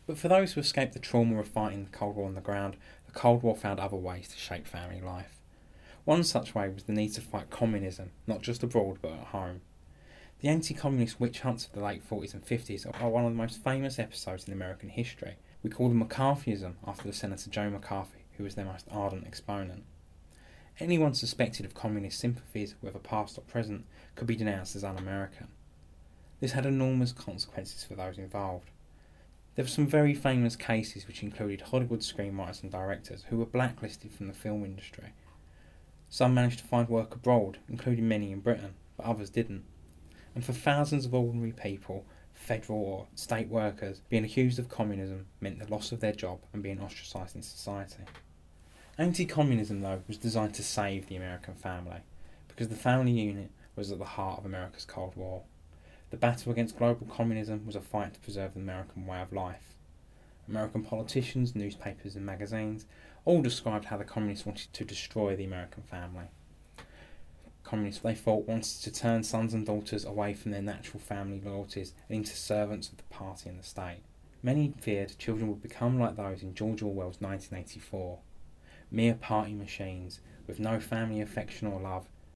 But for those who escaped the trauma of fighting the Cold War on the ground, the Cold War found other ways to shape family life. One such way was the need to fight communism, not just abroad but at home. The anti-communist witch hunts of the late 40s and 50s are one of the most famous episodes in American history. We call them McCarthyism after the Senator Joe McCarthy, who was their most ardent exponent. Anyone suspected of communist sympathies, whether past or present, could be denounced as un-American. This had enormous consequences for those involved. There were some very famous cases which included Hollywood screenwriters and directors who were blacklisted from the film industry. Some managed to find work abroad, including many in Britain, but others didn't. And for thousands of ordinary people, federal or state workers, being accused of communism meant the loss of their job and being ostracised in society. Anti-communism, though, was designed to save the American family, because the family unit was at the heart of America's Cold War. The battle against global communism was a fight to preserve the American way of life. American politicians, newspapers and magazines all described how the communists wanted to destroy the American family. Communists, they thought, wanted to turn sons and daughters away from their natural family loyalties and into servants of the party and the state. Many feared children would become like those in George Orwell's 1984, mere party machines with no family affection or love,